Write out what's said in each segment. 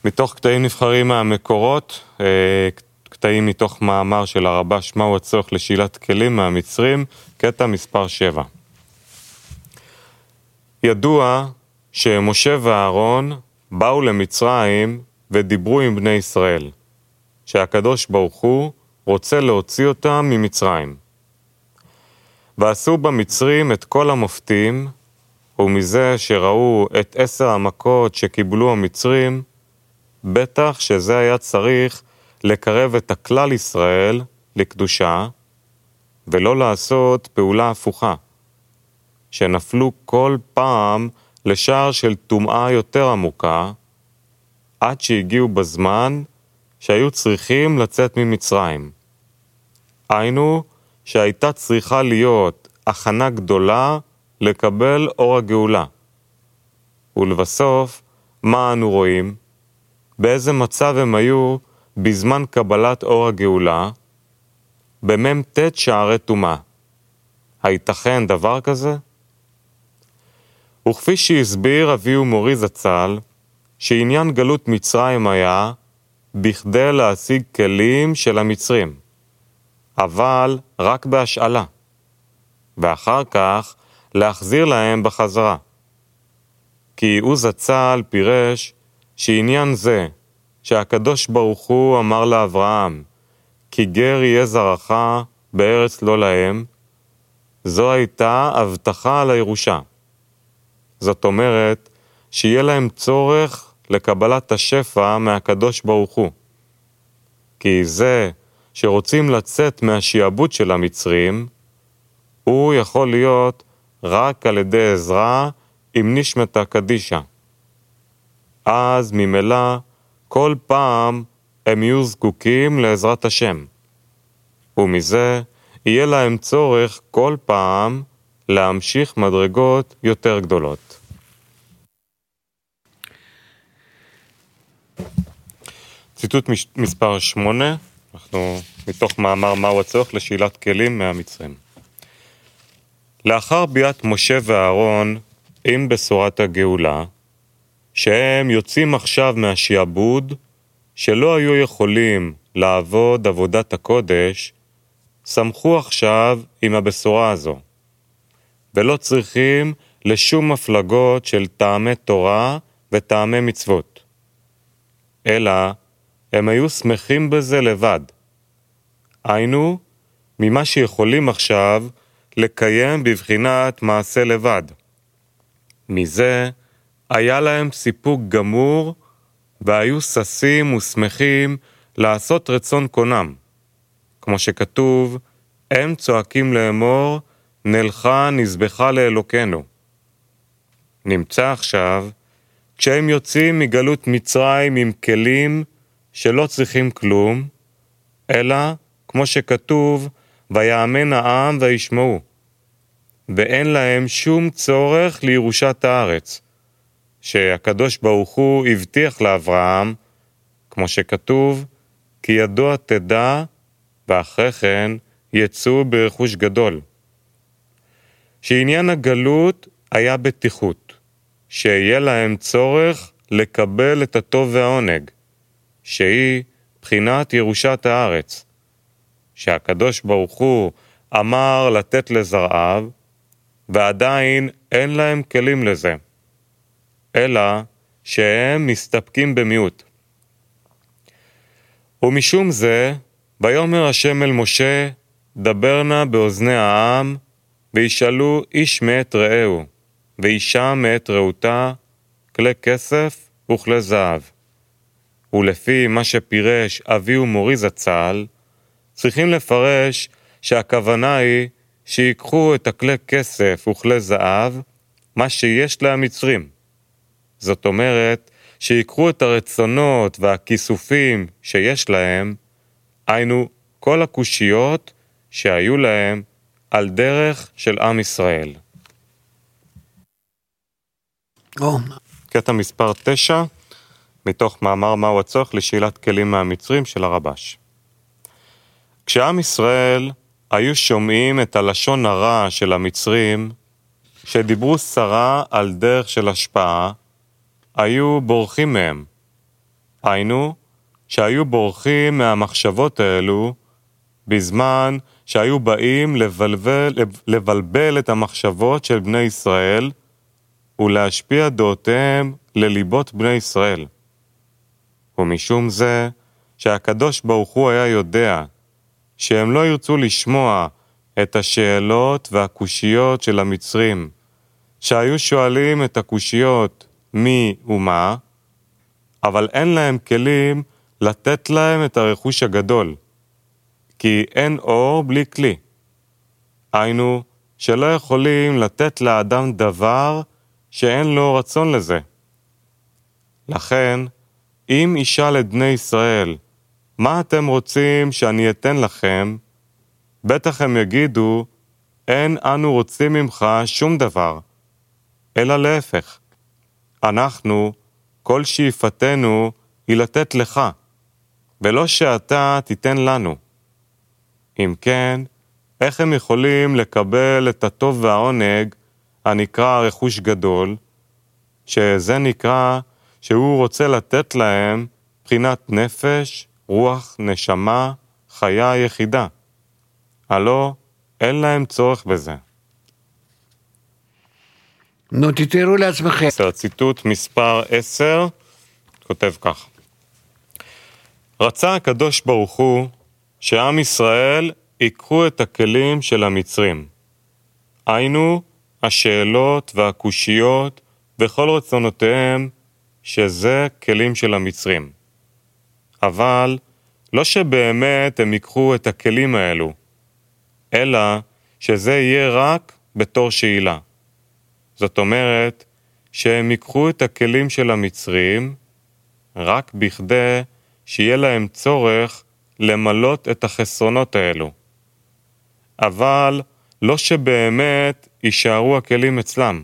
מתוך קטעים נבחרים מהמקורות, קטעים מתוך מאמר של הרבש, מהו הצורך לשאלת כלים מהמצרים, קטע מספר 7. ידוע שמשה ואהרון באו למצרים ודיברו עם בני ישראל, שהקדוש ברוך הוא רוצה להוציא אותם ממצרים. ועשו במצרים את כל המופתים, ומזה שראו את 10 המכות שקיבלו המצרים, בטח שזה היה צריך לקרב את הכלל ישראל לקדושה, ולא לעשות פעולה הפוכה, שנפלו כל פעם לשער של טומאה יותר עמוקה, עד שהגיעו בזמן שהיו צריכים לצאת ממצרים. היינו שהייתה צריכה להיות הכנה גדולה לקבל אור הגאולה. ולבסוף, מה אנו רואים? באיזה מצב הם היו בזמן קבלת אור הגאולה? במ"ט שערי טומאה. הייתכן דבר כזה? וכפי שהסביר אבי ומורי זצ"ל, שעניין גלות מצרים היה בכדי להשיג כלים של המצרים, אבל רק בהשאלה, ואחר כך להחזיר להם בחזרה. כי הוא זצ"ל פירש שעניין זה, שהקדוש ברוך הוא אמר לאברהם, כי גר יהיה זרעך בארץ לא להם, זו הייתה הבטחה על הירושה. זאת אומרת, שיהיה להם צורך לקבלת השפע מהקדוש ברוך הוא. כי זה שרוצים לצאת מהשיעבוד של המצרים, הוא יכול להיות רק על ידי עזרה עם נשמתה קדישה. אז ממילא כל פעם הם יהיו זקוקים לעזרת השם, ומזה יהיה להם צורך כל פעם להמשיך מדרגות יותר גדולות. ציטוט מספר 8, אנחנו מתוך מאמר מהו הצורך לשאלת כלים מהמצרים. לאחר ביאת משה ואהרון עם בשורת הגאולה, שהם יוצאים עכשיו מהשיעבוד, שלא היו יכולים לעבוד עבודת הקודש, שמחו עכשיו עם הבשורה הזו, ולא צריכים לשום מפלגות של טעמי תורה וטעמי מצוות, אלא הם היו שמחים בזה לבד. היינו, ממה שיכולים עכשיו לקיים בבחינת מעשה לבד. מזה היה להם סיפוק גמור, והיו ששים ושמחים לעשות רצון קונם. כמו שכתוב, הם צועקים לאמור, נלכה נזבחה לאלוקנו. נמצא עכשיו, כשהם יוצאים מגלות מצרים עם כלים שלא צריכים כלום, אלא, כמו שכתוב, ויאמן העם וישמעו. ואין להם שום צורך לירושת הארץ, שהקדוש ברוך הוא הבטיח לאברהם, כמו שכתוב, כי ידוע תדע, ואחרי כן יצאו ברכוש גדול. שעניין הגלות היה בטיחות, שיהיה להם צורך לקבל את הטוב והעונג, שהיא בחינת ירושת הארץ, שהקדוש ברוך הוא אמר לתת לזרעיו, ועדיין אין להם כלים לזה, אלא שהם מסתפקים במיעוט. ומשום זה, ויאמר השם אל משה, דבר נא באוזני העם, וישאלו איש מאת רעהו, ואישה מאת רעותה, כלי כסף וכלי זהב. ולפי מה שפירש אבי ומורי זצ"ל, צריכים לפרש שהכוונה היא שיקחו את הכלי כסף וכלי זהב, מה שיש למצרים. זאת אומרת, שיקחו את הרצונות והכיסופים שיש להם, היינו כל הקושיות שהיו להם על דרך של עם ישראל. קטע מספר 9, מתוך מאמר מהו הצורך לשאלת כלים מהמצרים של הרבש. כשעם ישראל היו שומעים את הלשון הרע של המצרים, שדיברו שרה על דרך של השפעה, היו בורחים מהם. היינו, שהיו בורחים מהמחשבות האלו, בזמן שהיו באים לבלבל את המחשבות של בני ישראל, ולהשפיע דעותיהם לליבות בני ישראל. ומשום זה, שהקדוש ברוך הוא היה יודע, שהם לא ירצו לשמוע את השאלות והקושיות של המצרים, שהיו שואלים את הקושיות מי ומה, אבל אין להם כלים לתת להם את הרכוש הגדול, כי אין אור בלי כלי. היינו, שלא יכולים לתת לאדם דבר שאין לו רצון לזה. לכן, אם ישאל את בני ישראל, מה אתם רוצים שאני אתן לכם? בטח הם יגידו, אין אנו רוצים ממך שום דבר, אלא להפך. אנחנו, כל שאיפתנו היא לתת לך, ולא שאתה תיתן לנו. אם כן, איך הם יכולים לקבל את הטוב והעונג הנקרא רכוש גדול, שזה נקרא שהוא רוצה לתת להם בחינת נפש, רוח, נשמה, חיה יחידה. הלא, אין להם צורך בזה. נו, תתארו לעצמכם. ציטוט מספר 10, כותב כך. רצה הקדוש ברוך הוא שעם ישראל ייקחו את הכלים של המצרים. היינו, השאלות והקושיות וכל רצונותיהם, שזה כלים של המצרים. אבל לא שבאמת הם ייקחו את הכלים האלו, אלא שזה יהיה רק בתור שאלה. זאת אומרת שהם ייקחו את הכלים של המצרים רק בכדי שיהיה להם צורך למלות את החסרונות האלו. אבל לא שבאמת יישארו הכלים אצלם.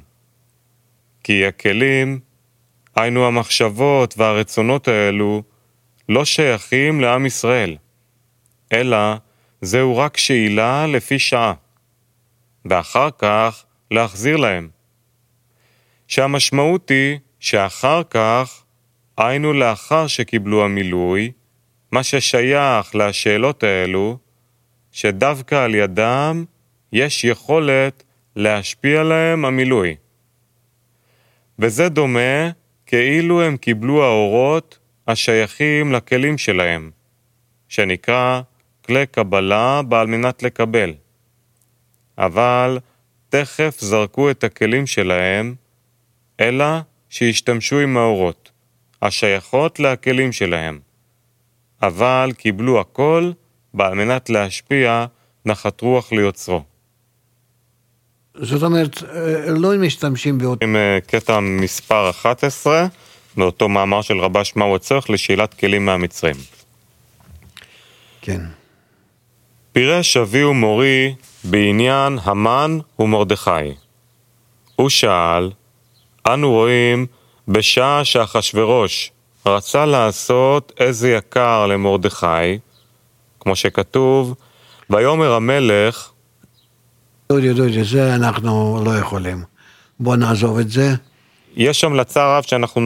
כי הכלים, היינו המחשבות והרצונות האלו, לא שייכים לעם ישראל, אלא זהו רק שאלה לפי שעה, ואחר כך להחזיר להם. שהמשמעות היא שאחר כך, היינו לאחר שקיבלו המילוי, מה ששייך לשאלות האלו, שדווקא על ידם יש יכולת להשפיע להם המילוי. וזה דומה כאילו הם קיבלו האורות השייכים לכלים שלהם, שנקרא כלי קבלה בעל מנת לקבל. אבל תכף זרקו את הכלים שלהם, אלא שהשתמשו עם האורות, השייכות לכלים שלהם. אבל קיבלו הכל בעל מנת להשפיע נחת רוח ליוצרו. זאת אומרת, לא משתמשים באותו. עם קטע מספר 11, באותו מאמר של רבש מהו הצורך לשאלת כלים מהמצרים. כן. פירש אבי ומורי בעניין המן ומרדכי. הוא שאל, אנו רואים בשעה שאחשוורוש רצה לעשות איזה יקר למרדכי, כמו שכתוב, ויאמר המלך, דודי, זה אנחנו לא יכולים. בוא נעזוב את זה. יש המלצה רב שאנחנו